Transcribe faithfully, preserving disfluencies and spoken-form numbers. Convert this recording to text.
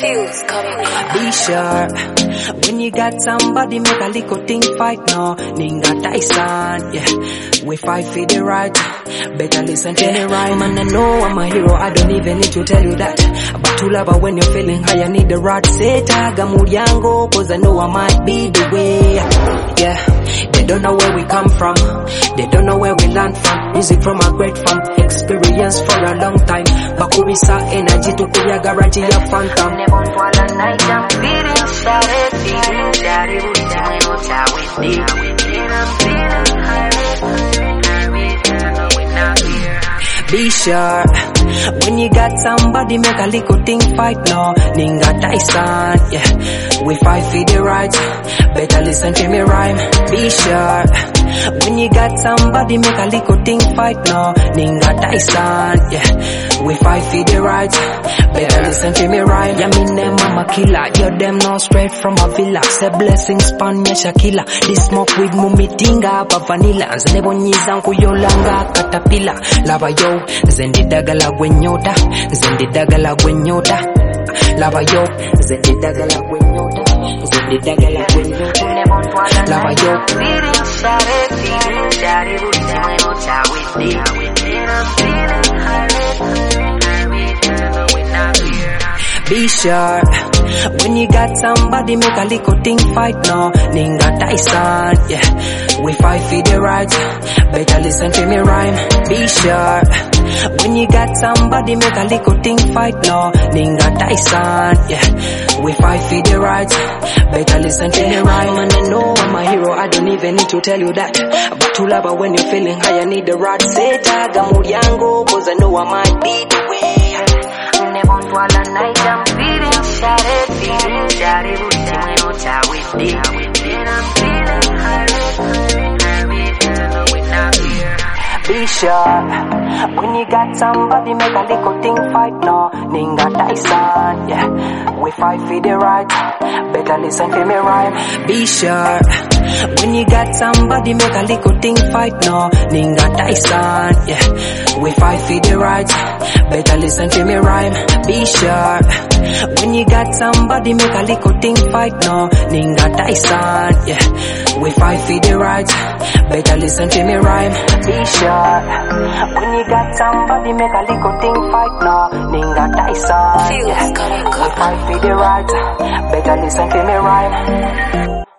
Feels coming. Be sure when you got somebody make a little thing fight no Ninga Tyson, yeah. We fight for the right. Better listen to the rhyme. And I know I'm a hero, I don't even need to tell you that. But to love her when you're feeling high, I need the right. Say taga muriango, cause I know I might be the way. Yeah, they don't know where we come from. They don't know where we learn from. Music from a great fam. Experience for a long time. Bakurisa energy to be a garage ya phantom. Never fall a night, I'm feeling shawty, feeling shawty, with you and what I with you. And I'm feeling high, we're not here. Be sure when you got somebody make a little thing fight no Ninga Tyson, yeah. We fight for the right. Better listen to me rhyme. Be sure when you got somebody make a little thing fight no Ninga Tyson, yeah. We fight for the right. Better listen to me rhyme. Yeah, me name mama killer. Yo them no straight from a villa. Say blessings span ya Shakila. This smoke with mumi tinga pa vanilla. Zenebonyiza nkuyolanga katapila. Lava yo zendidagala gwenyota. Zendidagala gwenyota. Lava yo zendidagala gwenyota. Zendidagala gwenyota. Lava yo feeling shawty, feeling shawty, with you and what I with you. And I'm feeling high, we're not here. Be sure when you got somebody make a little thing fight no Ninga Tyson, yeah. We fight for the right. Better listen to me rhyme. Be sure when you got somebody make a little thing fight no Ninga Tyson, yeah. We fight for the right. Better listen to me rhyme. And I know I'm a hero, I don't even need to tell you that. But to love her when you're feeling high, I need the right. Say taga muriango, cause I know I might be the way. Never fall a night, I'm feeling shawty, feeling shawty, with you and what I with you. And I'm feeling high, we're not here. Be sure when you got somebody make a little thing fight no Ninga Tyson, yeah. We fight for the right. Better listen to me rhyme. Be sure when you got somebody make a little thing fight no Ninga Tyson, yeah. We fight for the right. Better listen to me rhyme. Be sure when you got somebody make a little thing fight no Ninga Tyson, yeah. We fight for the right. Better listen to me rhyme. Be sure when you got somebody make a little thing fight no Ninga Tyson, yeah. We fight for the right. Better listen to me rhyme.